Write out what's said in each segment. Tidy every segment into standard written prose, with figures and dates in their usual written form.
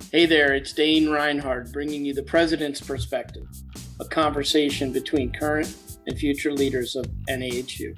Hey there, it's Dane Reinhardt bringing you the President's Perspective, a conversation between current and future leaders of NAHU.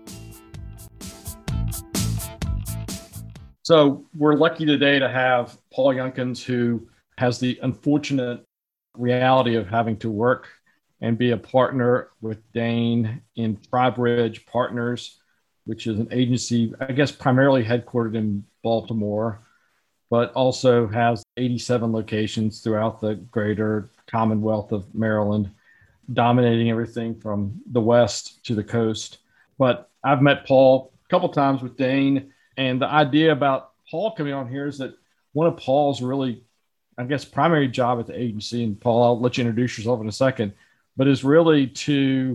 So we're lucky today to have Paul Younkins, who has the unfortunate reality of having to work and be a partner with Dane in Tribridge Partners, which is an agency, I guess, primarily headquartered in Baltimore, but also has 87 locations throughout the greater Commonwealth of Maryland, dominating everything from the West to the coast. But I've met Paul a couple times with Dane, and the idea about Paul coming on here is that one of Paul's really, I guess, primary job at the agency, and Paul, I'll let you introduce yourself in a second, but is really to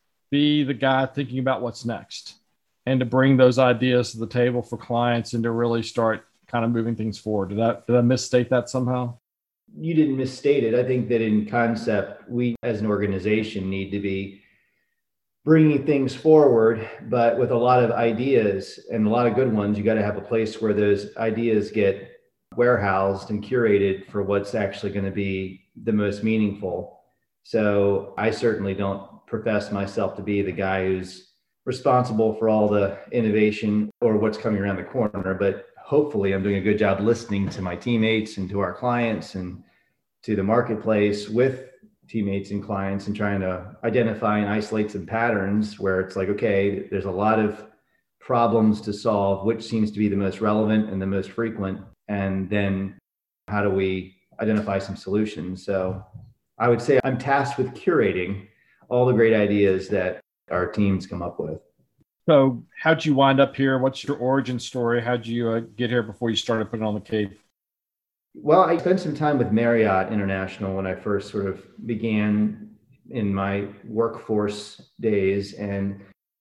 be the guy thinking about what's next and to bring those ideas to the table for clients and to really start kind of moving things forward. Did I misstate that somehow? You didn't misstate it. I think that in concept, we as an organization need to be bringing things forward, but with a lot of ideas and a lot of good ones, you got to have a place where those ideas get warehoused and curated for what's actually going to be the most meaningful. So I certainly don't profess myself to be the guy who's responsible for all the innovation or what's coming around the corner, but hopefully I'm doing a good job listening to my teammates and to our clients and to the marketplace with teammates and clients and trying to identify and isolate some patterns where it's like, okay, there's a lot of problems to solve, which seems to be the most relevant and the most frequent. And then how do we identify some solutions? So I would say I'm tasked with curating all the great ideas that our teams come up with. So how'd you wind up here? What's your origin story? How'd you get here before you started putting on the cape? Well, I spent some time with Marriott International when I first sort of began in my workforce days and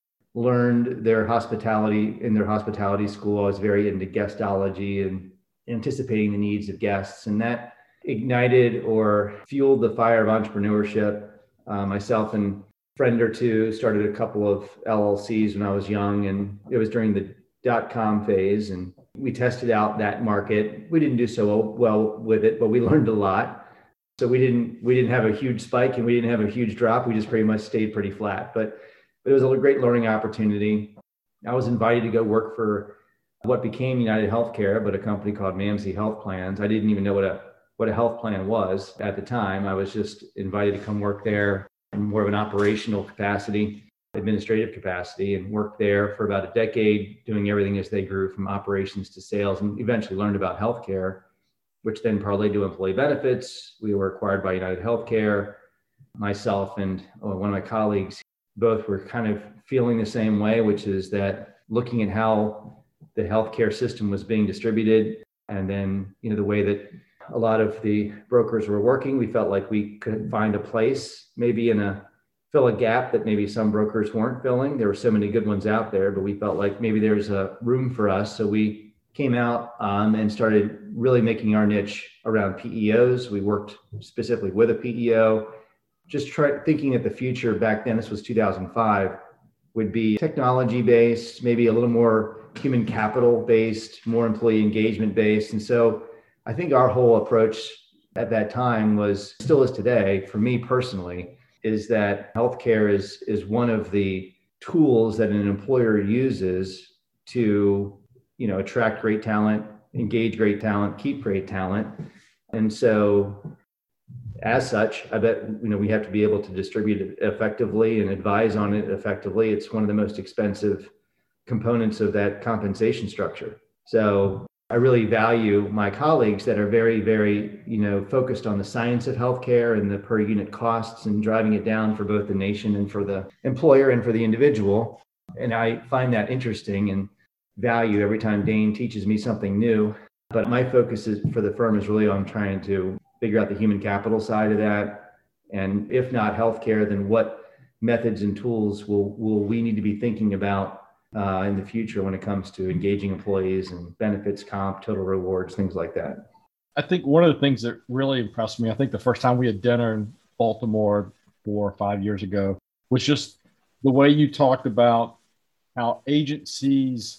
learned their hospitality in their hospitality school. I was very into guestology and anticipating the needs of guests. And that ignited or fueled the fire of entrepreneurship. Myself and friend or two started a couple of LLCs when I was young, and it was during the .com phase, and we tested out that market. We didn't do so well with it, but we learned a lot. So we didn't have a huge spike and we didn't have a huge drop. We just pretty much stayed pretty flat, but it was a great learning opportunity. I was invited to go work for what became United Healthcare, but a company called Mamsie Health Plans. I didn't even know what a health plan was at the time. I was just invited to come work there in more of an operational capacity, administrative capacity, and worked there for about a decade, doing everything as they grew from operations to sales, and eventually learned about healthcare, which then parlayed to employee benefits. We were acquired by United Healthcare. Myself and one of my colleagues, both were kind of feeling the same way, which is that looking at how the healthcare system was being distributed, and then, the way that a lot of the brokers were working, we felt like we could find a place, maybe fill a gap that maybe some brokers weren't filling. There were so many good ones out there, but we felt like maybe there's a room for us. So we came out and started really making our niche around PEOs. We worked specifically with a PEO, just thinking that the future back then, this was 2005, would be technology based, maybe a little more human capital based, more employee engagement based. And so I think our whole approach at that time still is today, for me personally, is that healthcare is one of the tools that an employer uses to, attract great talent, engage great talent, keep great talent. And so as such, I bet, we have to be able to distribute it effectively and advise on it effectively. It's one of the most expensive components of that compensation structure. So I really value my colleagues that are very, very, focused on the science of healthcare and the per unit costs and driving it down for both the nation and for the employer and for the individual. And I find that interesting and value every time Dane teaches me something new. But my focus for the firm is really on trying to figure out the human capital side of that. And if not healthcare, then what methods and tools will we need to be thinking about in the future when it comes to engaging employees and benefits, comp, total rewards, things like that. I think one of the things that really impressed me, I think the first time we had dinner in Baltimore 4 or 5 years ago, was just the way you talked about how agencies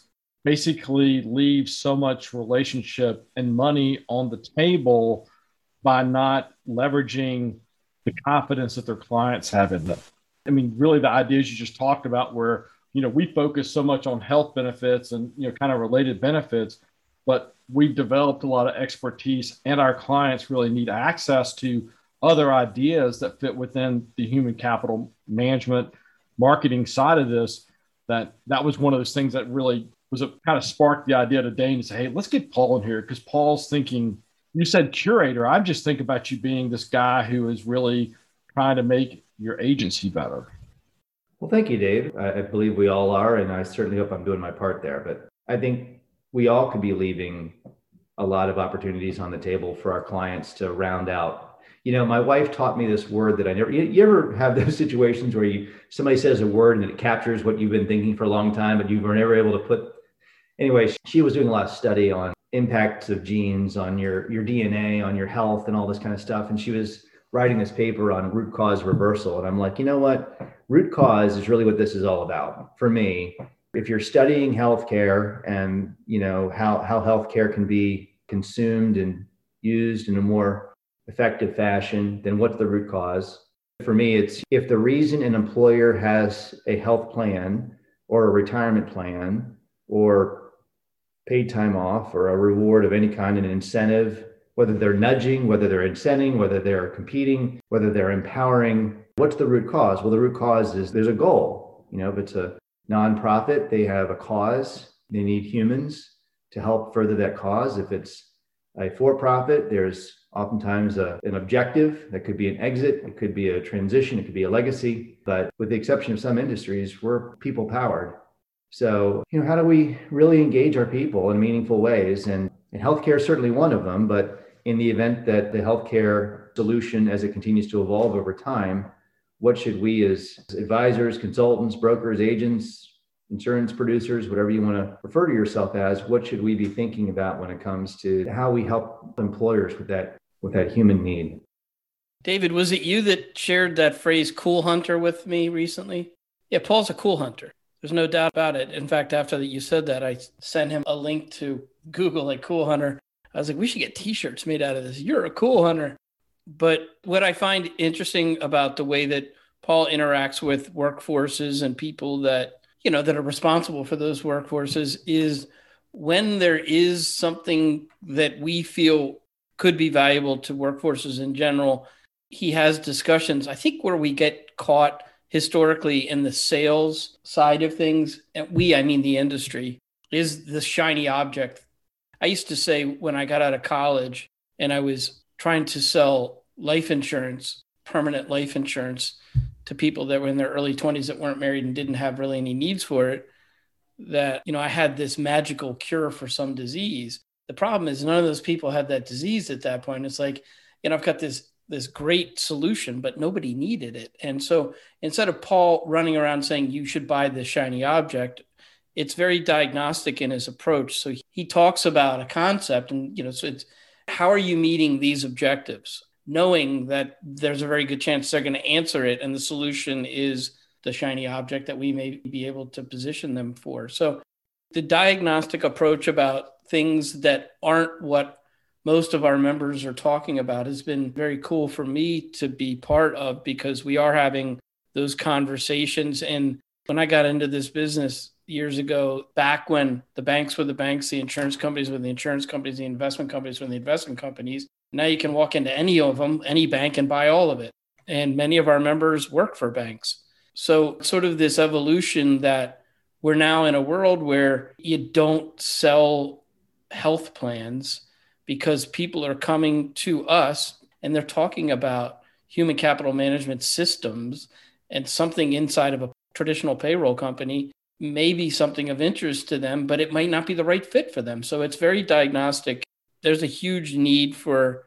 basically leave so much relationship and money on the table by not leveraging the confidence that their clients have in them. I mean, really the ideas you just talked about where, we focus so much on health benefits and, kind of related benefits, but we've developed a lot of expertise and our clients really need access to other ideas that fit within the human capital management marketing side of this. That was one of those things that really was kind of sparked the idea to Dane to say, hey, let's get Paul in here, because Paul's thinking, you said curator. I just think about you being this guy who is really trying to make your agency better. Well, thank you, Dave. I believe we all are, and I certainly hope I'm doing my part there. But I think we all could be leaving a lot of opportunities on the table for our clients to round out. My wife taught me this word that I never, you ever have those situations where somebody says a word and it captures what you've been thinking for a long time, but you were never able to anyway, she was doing a lot of study on impacts of genes on your DNA, on your health and all this kind of stuff. And she was writing this paper on root cause reversal. And I'm like, you know what? Root cause is really what this is all about for me. If you're studying healthcare and how healthcare can be consumed and used in a more effective fashion, then what's the root cause? For me, it's if the reason an employer has a health plan or a retirement plan or paid time off or a reward of any kind, an incentive, whether they're nudging, whether they're incenting, whether they're competing, whether they're empowering, what's the root cause? Well, the root cause is there's a goal. If it's a nonprofit, they have a cause. They need humans to help further that cause. If it's a for-profit, there's oftentimes an objective. That could be an exit. It could be a transition. It could be a legacy. But with the exception of some industries, we're people-powered. So, how do we really engage our people in meaningful ways? And healthcare is certainly one of them. But in the event that the healthcare solution, as it continues to evolve over time, what should we as advisors, consultants, brokers, agents, insurance producers, whatever you want to refer to yourself as, what should we be thinking about when it comes to how we help employers with that human need? David, was it you that shared that phrase cool hunter with me recently? Yeah, Paul's a cool hunter. There's no doubt about it. In fact, after you said that, I sent him a link to Google, like cool hunter. I was like, we should get t-shirts made out of this. You're a cool hunter. But what I find interesting about the way that Paul interacts with workforces and people that, that are responsible for those workforces is when there is something that we feel could be valuable to workforces in general, he has discussions, I think, where we get caught historically in the sales side of things. And I mean the industry, is the shiny object. I used to say when I got out of college and I was trying to sell life insurance, permanent life insurance to people that were in their early 20s that weren't married and didn't have really any needs for it, that, I had this magical cure for some disease. The problem is none of those people had that disease at that point. It's like, I've got this great solution, but nobody needed it. And so instead of Paul running around saying you should buy this shiny object, it's very diagnostic in his approach. So he talks about a concept and, so it's how are you meeting these objectives, knowing that there's a very good chance they're going to answer it. And the solution is the shiny object that we may be able to position them for. So the diagnostic approach about things that aren't what most of our members are talking about has been very cool for me to be part of, because we are having those conversations. And when I got into this business years ago, back when the banks were the banks, the insurance companies were the insurance companies, the investment companies were the investment companies, now you can walk into any of them, any bank, and buy all of it. And many of our members work for banks. So sort of this evolution that we're now in a world where you don't sell health plans because people are coming to us and they're talking about human capital management systems, and something inside of a traditional payroll company may be something of interest to them, but it might not be the right fit for them. So it's very diagnostic. There's a huge need for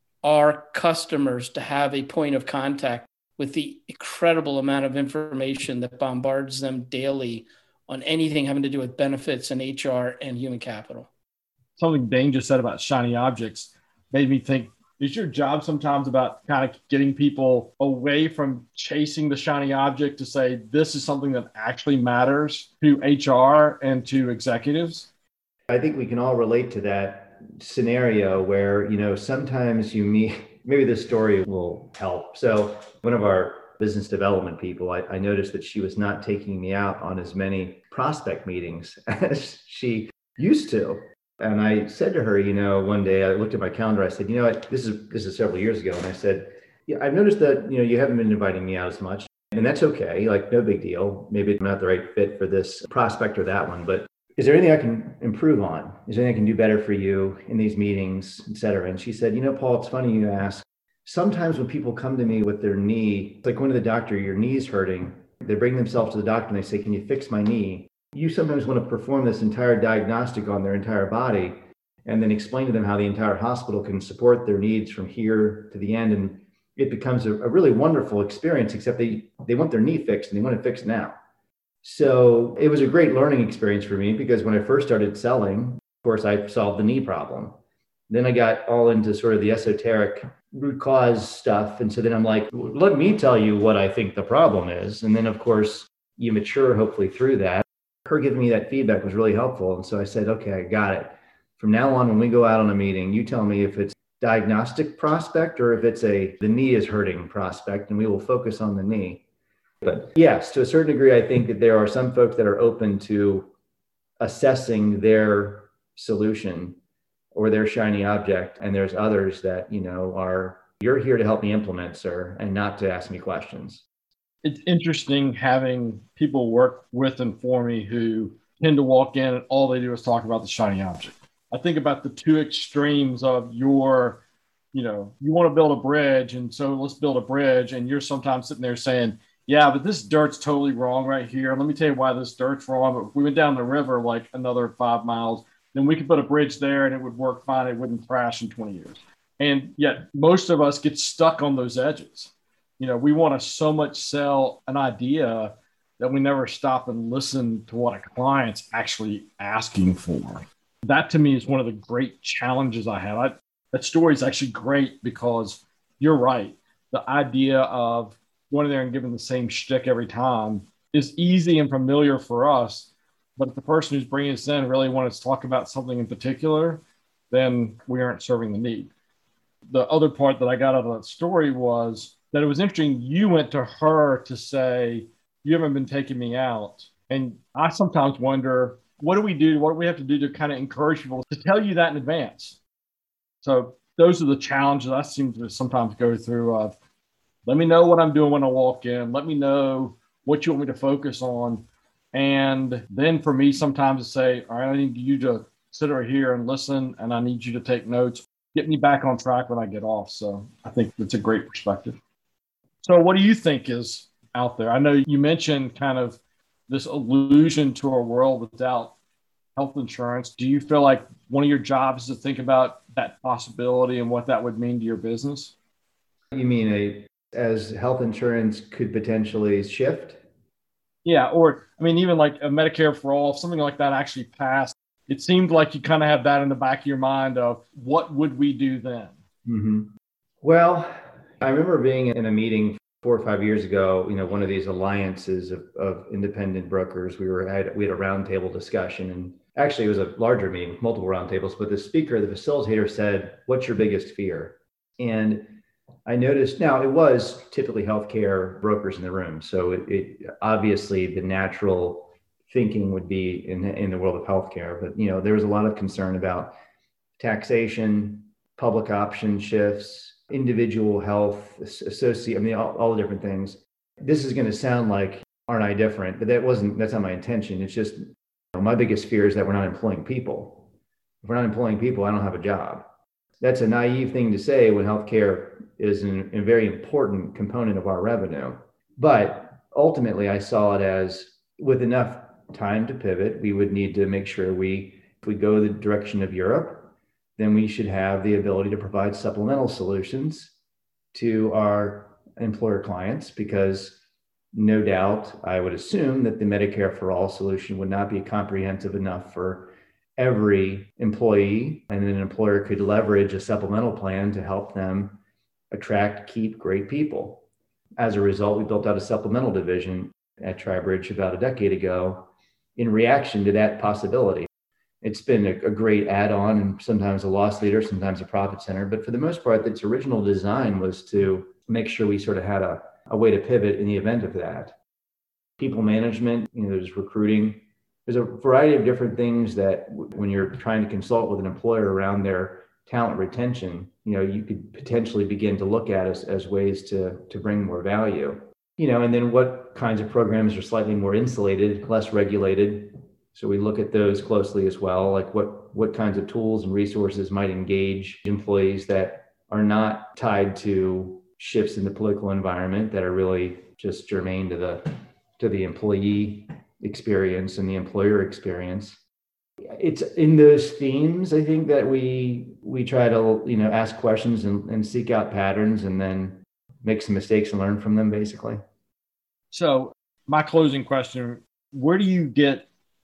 our customers to have a point of contact with the incredible amount of information that bombards them daily on anything having to do with benefits and HR and human capital. Something Dane just said about shiny objects made me think, is your job sometimes about kind of getting people away from chasing the shiny object to say, this is something that actually matters to HR and to executives? I think we can all relate to that scenario where, sometimes you meet, maybe this story will help. So one of our business development people, I noticed that she was not taking me out on as many prospect meetings as she used to. And I said to her, one day I looked at my calendar, I said, this is several years ago. And I said, yeah, I've noticed that, you haven't been inviting me out as much, and that's okay. Like, no big deal. Maybe I'm not the right fit for this prospect or that one, but is there anything I can improve on? Is there anything I can do better for you in these meetings, et cetera? And she said, Paul, it's funny you ask. Sometimes when people come to me with their knee, it's like going to the doctor, your knee's hurting. They bring themselves to the doctor and they say, can you fix my knee? You sometimes want to perform this entire diagnostic on their entire body and then explain to them how the entire hospital can support their needs from here to the end. And it becomes a really wonderful experience, except they want their knee fixed and they want it fixed now. So it was a great learning experience for me, because when I first started selling, of course, I solved the knee problem. Then I got all into sort of the esoteric root cause stuff. And so then I'm like, let me tell you what I think the problem is. And then, of course, you mature hopefully through that. Her giving me that feedback was really helpful. And so I said, okay, I got it. From now on, when we go out on a meeting, you tell me if it's diagnostic prospect or if it's the knee is hurting prospect, and we will focus on the knee. But yes, to a certain degree, I think that there are some folks that are open to assessing their solution or their shiny object. And there's others that, you're here to help me implement, sir, and not to ask me questions. It's interesting having people work with and for me who tend to walk in and all they do is talk about the shiny object. I think about the two extremes of you want to build a bridge. And so let's build a bridge. And you're sometimes sitting there saying, yeah, but this dirt's totally wrong right here. Let me tell you why this dirt's wrong. But if we went down the river like another 5 miles, then we could put a bridge there and it would work fine. It wouldn't crash in 20 years. And yet most of us get stuck on those edges. We want to so much sell an idea that we never stop and listen to what a client's actually asking for. That to me is one of the great challenges I have. That story is actually great because you're right. The idea of going in there and giving the same shtick every time is easy and familiar for us. But if the person who's bringing us in really wants to talk about something in particular, then we aren't serving the need. The other part that I got out of that story was that it was interesting. You went to her to say, you haven't been taking me out. And I sometimes wonder, what do we do? What do we have to do to kind of encourage people to tell you that in advance? So those are the challenges I seem to sometimes go through of, let me know what I'm doing when I walk in. Let me know what you want me to focus on. And then for me, sometimes to say, all right, I need you to sit right here and listen, and I need you to take notes. Get me back on track when I get off. So I think that's a great perspective. So what do you think is out there? I know you mentioned kind of this illusion to a world without health insurance. Do you feel like one of your jobs is to think about that possibility and what that would mean to your business? You mean as health insurance could potentially shift? Yeah. Or, even like a Medicare for all, if something like that actually passed, it seemed like you kind of have that in the back of your mind of what would we do then? Mm-hmm. Well, I remember being in a meeting 4 or 5 years ago, one of these alliances of independent brokers. We had a roundtable discussion, and actually it was a larger meeting, multiple roundtables, but the facilitator said, what's your biggest fear? And I noticed, now it was typically healthcare brokers in the room. So it obviously the natural thinking would be in the world of healthcare, but there was a lot of concern about taxation, public option shifts, individual health, all the different things. This is going to sound like, aren't I different? But that's not my intention. It's just, my biggest fear is that we're not employing people. If we're not employing people, I don't have a job. That's a naive thing to say when healthcare is a very important component of our revenue. But ultimately, I saw it as, with enough time to pivot, we would need to make sure if we go the direction of Europe, then we should have the ability to provide supplemental solutions to our employer clients, because no doubt I would assume that the Medicare for all solution would not be comprehensive enough for every employee, and an employer could leverage a supplemental plan to help them keep great people. As a result, we built out a supplemental division at TriBridge about a decade ago in reaction to that possibility. It's been a great add-on and sometimes a loss leader, sometimes a profit center. But for the most part, its original design was to make sure we sort of had a way to pivot in the event of that. People management, there's recruiting. There's a variety of different things that when you're trying to consult with an employer around their talent retention, you could potentially begin to look at as ways to bring more value. And then what kinds of programs are slightly more insulated, less regulated. So we look at those closely as well, like what kinds of tools and resources might engage employees that are not tied to shifts in the political environment, that are really just germane to the employee experience and the employer experience. It's in those themes, I think, that we try to ask questions and seek out patterns and then make some mistakes and learn from them, basically. So my closing question, where do you get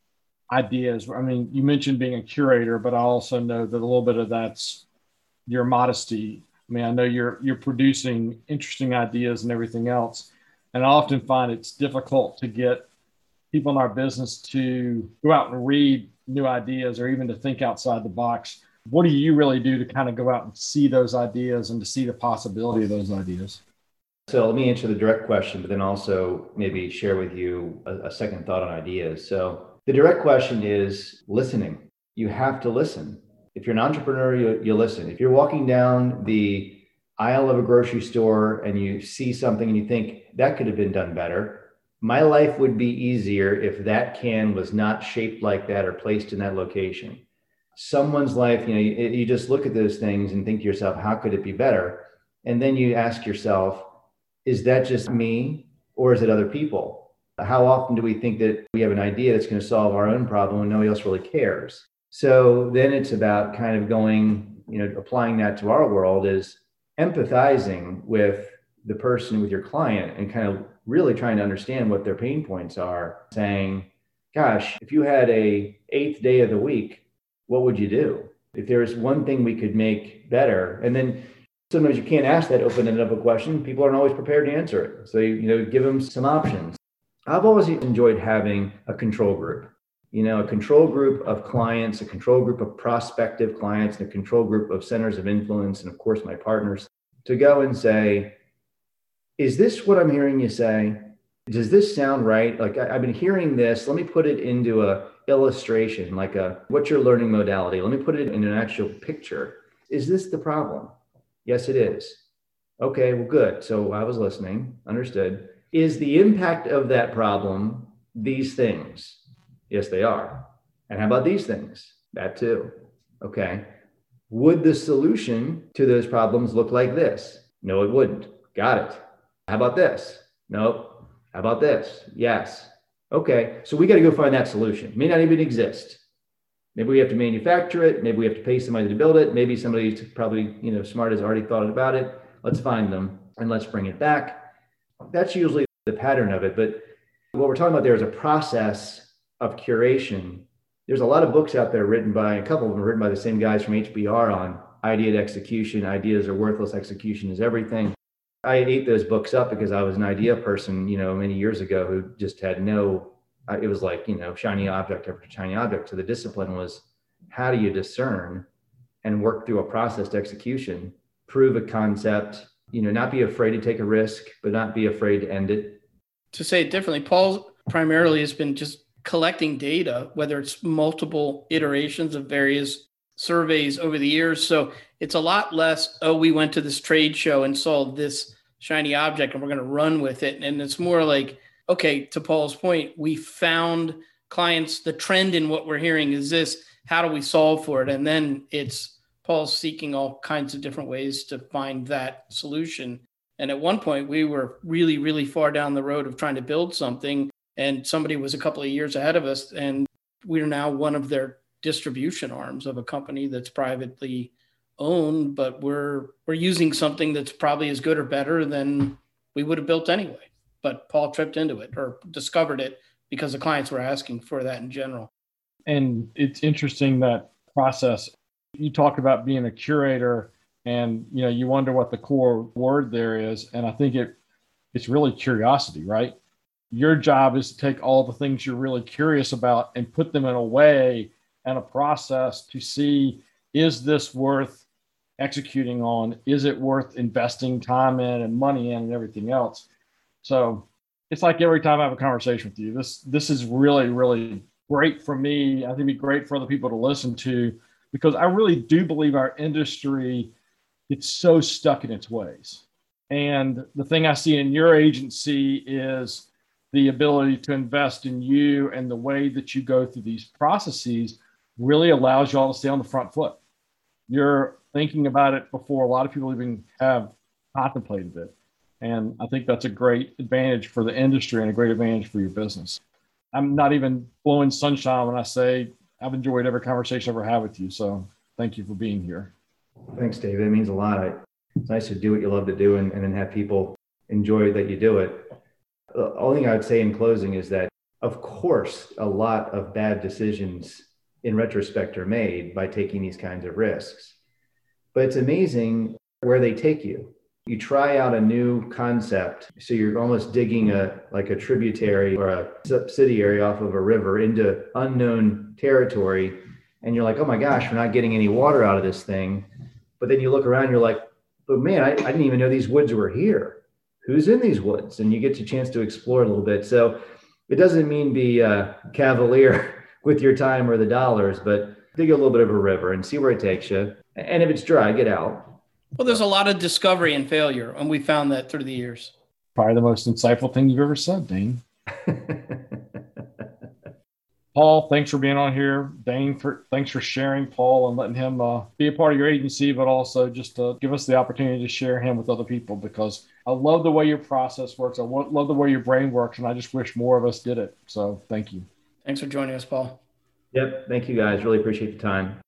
ideas? I mean, you mentioned being a curator, but I also know that a little bit of that's your modesty. I mean, I know you're producing interesting ideas and everything else. And I often find it's difficult to get people in our business to go out and read new ideas or even to think outside the box. What do you really do to kind of go out and see those ideas and to see the possibility of those ideas? So let me answer the direct question, but then also maybe share with you a second thought on ideas. So the direct question is listening. You have to listen. If you're an entrepreneur, you listen. If you're walking down the aisle of a grocery store and you see something and you think that could have been done better, my life would be easier if that can was not shaped like that or placed in that location. Someone's life, you just look at those things and think to yourself, how could it be better? And then you ask yourself, is that just me or is it other people? How often do we think that we have an idea that's going to solve our own problem and nobody else really cares? So then it's about kind of going, applying that to our world, is empathizing with the person, with your client, and kind of really trying to understand what their pain points are, saying, gosh, if you had a 8th day of the week, what would you do? If there was one thing we could make better, and then sometimes you can't ask that open-ended of a question. People aren't always prepared to answer it. So, give them some options. I've always enjoyed having a control group, a control group of clients, a control group of prospective clients, and a control group of centers of influence, and of course, my partners, to go and say, is this what I'm hearing you say? Does this sound right? Like I've been hearing this. Let me put it into a illustration, like what's your learning modality? Let me put it in an actual picture. Is this the problem? Yes, it is. Okay, well, good. So I was listening, understood. Is the impact of that problem these things? Yes, they are. And how about these things? That too. Okay. Would the solution to those problems look like this? No, it wouldn't. Got it. How about this? Nope. How about this? Yes. Okay. So we got to go find that solution. It may not even exist. Maybe we have to manufacture it. Maybe we have to pay somebody to build it. Maybe somebody who's probably, smart has already thought about it. Let's find them and let's bring it back. That's usually the pattern of it. But what we're talking about there is a process of curation. There's a lot of books out there written by, a couple of them written by the same guys from HBR on idea to execution. Ideas are worthless. Execution is everything. I ate those books up because I was an idea person, many years ago who just had it was like, shiny object after shiny object. So the discipline was, how do you discern and work through a process to execution, prove a concept, not be afraid to take a risk, but not be afraid to end it. To say it differently, Paul primarily has been just collecting data, whether it's multiple iterations of various surveys over the years. So it's a lot less, we went to this trade show and saw this shiny object and we're going to run with it. And it's more like, okay, to Paul's point, we found clients, the trend in what we're hearing is this, how do we solve for it? And then it's Paul's seeking all kinds of different ways to find that solution. And at one point we were really, really far down the road of trying to build something, and somebody was a couple of years ahead of us, and we're now one of their distribution arms of a company that's privately owned, but we're using something that's probably as good or better than we would have built anyway. But Paul tripped into it or discovered it because the clients were asking for that in general. And it's interesting, that process. You talk about being a curator and, you wonder what the core word there is. And I think it's really curiosity, right? Your job is to take all the things you're really curious about and put them in a way and a process to see, is this worth executing on? Is it worth investing time in and money in and everything else? So it's like every time I have a conversation with you, this is really, really great for me. I think it'd be great for other people to listen to, because I really do believe our industry gets so stuck in its ways. And the thing I see in your agency is the ability to invest in you, and the way that you go through these processes really allows you all to stay on the front foot. You're thinking about it before a lot of people even have contemplated it. And I think that's a great advantage for the industry and a great advantage for your business. I'm not even blowing sunshine when I say I've enjoyed every conversation I've ever had with you. So thank you for being here. Thanks, David. It means a lot. It's nice to do what you love to do and then have people enjoy that you do it. The only thing I would say in closing is that, of course, a lot of bad decisions in retrospect are made by taking these kinds of risks. But it's amazing where they take you. You try out a new concept. So you're almost digging a tributary or a subsidiary off of a river into unknown territory. And you're like, oh my gosh, we're not getting any water out of this thing. But then you look around, you're like, but man, I didn't even know these woods were here. Who's in these woods? And you get a chance to explore a little bit. So it doesn't mean be cavalier with your time or the dollars, but dig a little bit of a river and see where it takes you. And if it's dry, get out. Well, there's a lot of discovery and failure, and we found that through the years. Probably the most insightful thing you've ever said, Dane. Paul, thanks for being on here. Dane, thanks for sharing Paul and letting him be a part of your agency, but also just to give us the opportunity to share him with other people, because I love the way your process works. I love the way your brain works, and I just wish more of us did it. So thank you. Thanks for joining us, Paul. Yep. Thank you, guys. Really appreciate the time.